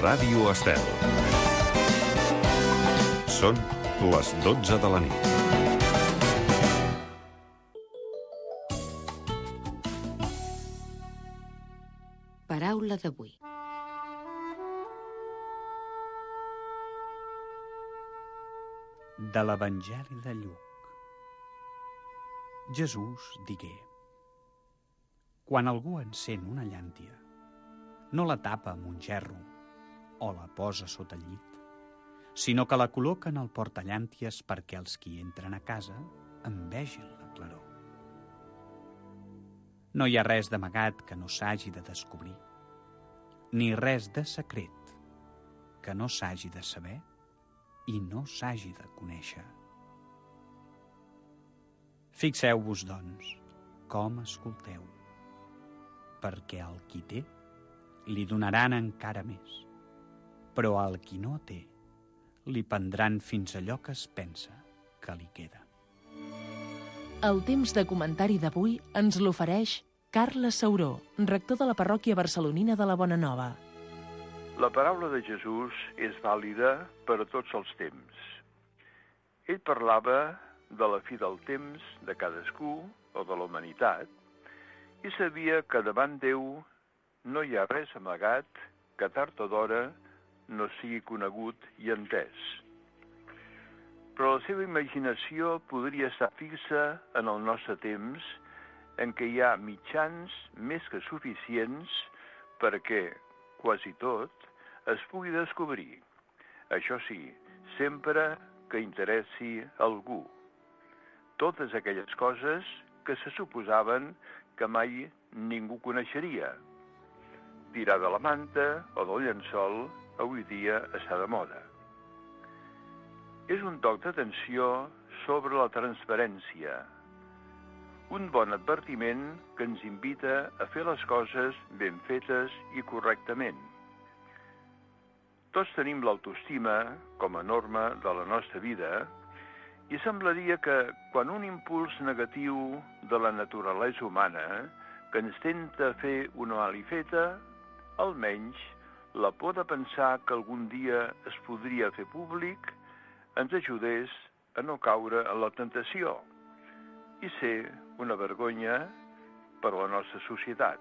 Ràdio Estel. Són les 12 de la nit. Paraula d'avui. De l'Evangeli de Lluc. Jesús digué: quan algú encén una llàntia, no la tapa amb un gerro o la posa sota el llit, sinó que la col·loca en el portallànties perquè els qui entren a casa en vegin la claror. No hi ha res d'amagat que no s'hagi de descobrir, ni res de secret que no s'hagi de saber i no s'hagi de conèixer. Fixeu-vos, doncs, com escolteu, perquè al qui té li donaran encara més, però al qui no té li prendran fins allò que es pensa que li queda. El temps de comentari d'avui ens l'ofereix Carles Sauró, rector de la parròquia barcelonina de la Bonanova. La paraula de Jesús és vàlida per a tots els temps. Ell parlava de la fi del temps de cadascú o de la humanitat i sabia que davant Déu no hi ha res amagat que tard o d'hora no sigui conegut i entès. Però la seva imaginació podria estar fixa en el nostre temps, en què hi ha mitjans més que suficients perquè, quasi tot, es pugui descobrir. Això sí, sempre que interessi algú. Totes aquelles coses que se suposaven que mai ningú coneixeria. Tirar de la manta o del llençol avui dia està de moda. És un toc d'atenció sobre la transparència, un bon advertiment que ens invita a fer les coses ben fetes i correctament. Tots tenim l'autoestima com a norma de la nostra vida i semblaria que quan un impuls negatiu de la naturalesa humana que ens tenta fer una malifeta, almenys la por de pensar que algun dia es podria fer públic ens ajudés a no caure en la tentació i ser una vergonya per a la nostra societat.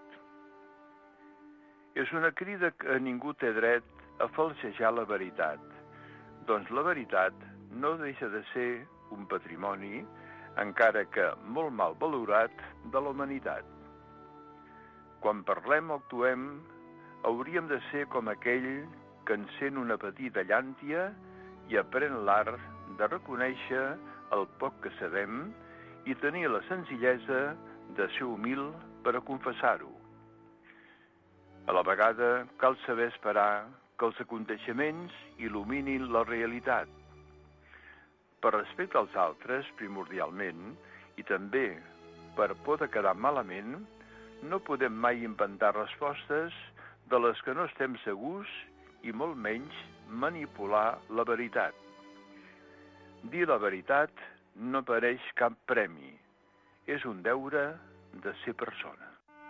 És una crida que ningú té dret a falsejar la veritat, doncs la veritat no deixa de ser un patrimoni, encara que molt mal valorat, de la humanitat. Quan parlem o actuem, hauríem de ser com aquell que encén una petita llàntia i aprèn l'art de reconèixer el poc que sabem i tenir la senzillesa de ser humil per a confessar-ho. A la vegada cal saber esperar que els aconteixements il·luminin la realitat. Per respecte als altres, primordialment, i també per por de quedar malament, no podem mai inventar respostes de les que no estem segurs i molt menys manipular la veritat. Dir la veritat no pareix cap premi. És un deure de ser persona.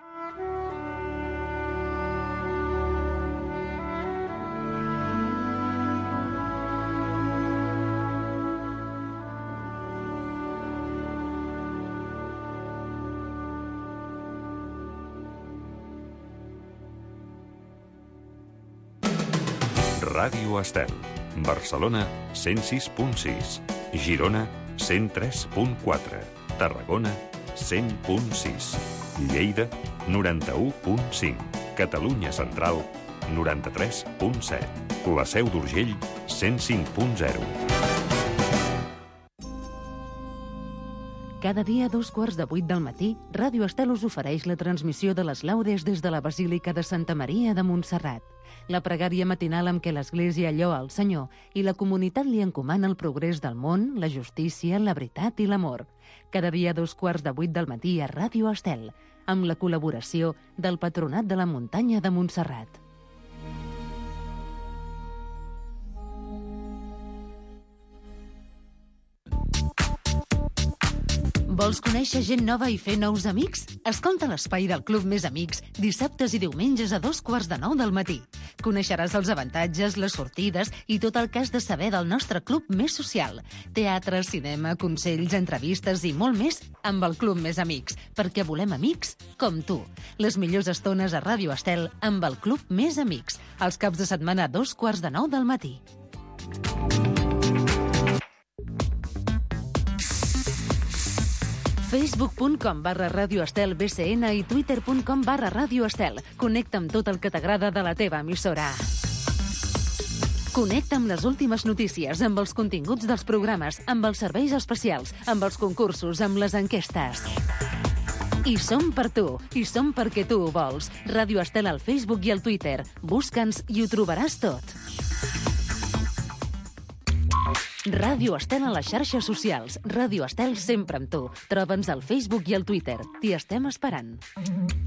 Ràdio Estel. Barcelona, 106.6. Girona, 103.4. Tarragona, 100.6. Lleida, 91.5. Catalunya Central, 93.7. La Seu d'Urgell, 105.0. Cada dia a 7:15 del matí, Ràdio Estel us ofereix la transmissió de les laudes des de la Basílica de Santa Maria de Montserrat. La pregària matinal amb què l'Església lloa el Senyor i la comunitat li encomana el progrés del món, la justícia, la veritat i l'amor. Cada dia a 7:15 del matí a Ràdio Estel, amb la col·laboració del Patronat de la Muntanya de Montserrat. Vols conèixer gent nova i fer nous amics? Escolta l'espai del Club Més Amics dissabtes i diumenges a 8:45 del matí. Coneixeràs els avantatges, les sortides i tot el que has de saber del nostre club més social. Teatre, cinema, consells, entrevistes i molt més amb el Club Més Amics, perquè volem amics com tu. Les millors estones a Ràdio Estel amb el Club Més Amics, els caps de setmana a 8:45 del matí. Facebook.com/Ràdio Estel BCN i Twitter.com/Ràdio Estel. Connecta amb tot el que t'agrada de la teva emissora. Connecta amb les últimes notícies, amb els continguts dels programes, amb els serveis especials, amb els concursos, amb les enquestes. I som per tu, i som perquè tu ho vols. Ràdio Estel al Facebook i al Twitter. Busca'ns i ho trobaràs tot. Ràdio Estel a les xarxes socials. Ràdio Estel sempre amb tu. Troba'ns al Facebook i al Twitter. T'hi estem esperant.